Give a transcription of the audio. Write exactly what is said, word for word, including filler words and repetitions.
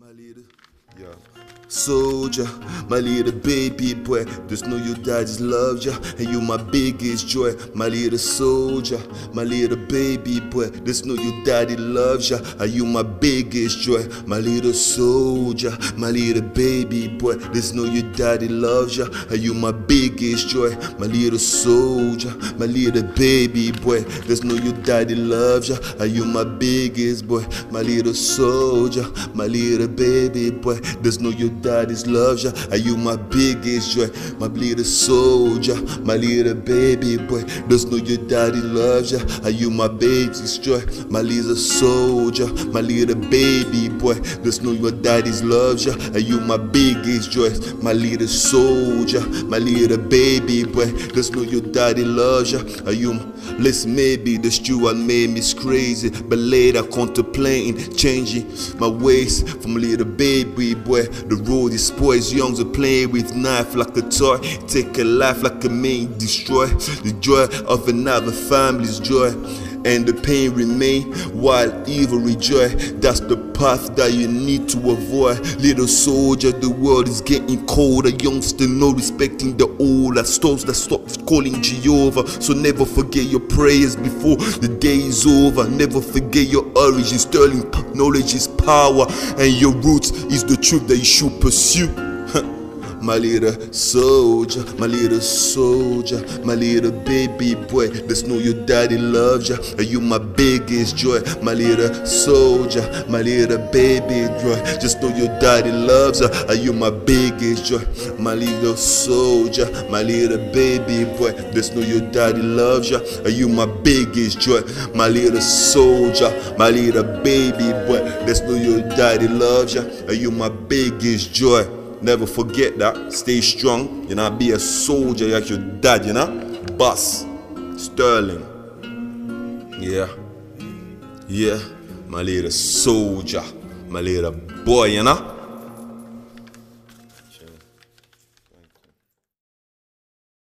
My little, yeah. Soldier, my little baby boy, just know your daddy's loves ya, and you my biggest joy. My little soldier, my little baby boy, just know your daddy loves ya, and you my biggest joy. My little soldier, my little baby boy, just know your daddy loves ya, and you my biggest joy. My little soldier, my little baby boy, just know your daddy loves ya, and you my biggest boy. My little soldier, my little baby boy, just know your daddy's loves ya, and you my biggest joy. My little soldier, my little baby boy, just know your daddy loves ya, and you my biggest joy. My little soldier, my little baby boy, just know your daddy's loves ya, and you my biggest joy. My little soldier, my little baby boy, just know your daddy loves ya, and you my... Listen, maybe the steward made me crazy, but later contemplating changing my ways from a little baby boy. The road is spoils, youngs are playing with knife like a toy, take a life like a main destroy. The joy of another family's joy, and the pain remain while evil rejoice. That's the path that you need to avoid. Little soldier, the world is getting colder. Youngster, no respecting the older. Souls that stop calling Jehovah. So never forget your prayers before the day is over. Never forget your origin. Sterling knowledge is power, and your roots is the truth that you should pursue. My little soldier, my little soldier, my little baby boy, just know your daddy loves ya, and you my biggest joy. My little soldier, my little baby boy, just know your daddy loves ya, and you my biggest joy. My little soldier, my little baby boy, just know your daddy loves ya, and you my biggest joy. My little soldier, my little baby boy, just know your daddy loves ya, and you my biggest joy. Never forget that. Stay strong, you know, be a soldier like your dad, you know. Boss Sterling. Yeah. Yeah. My little soldier. My little boy, you know.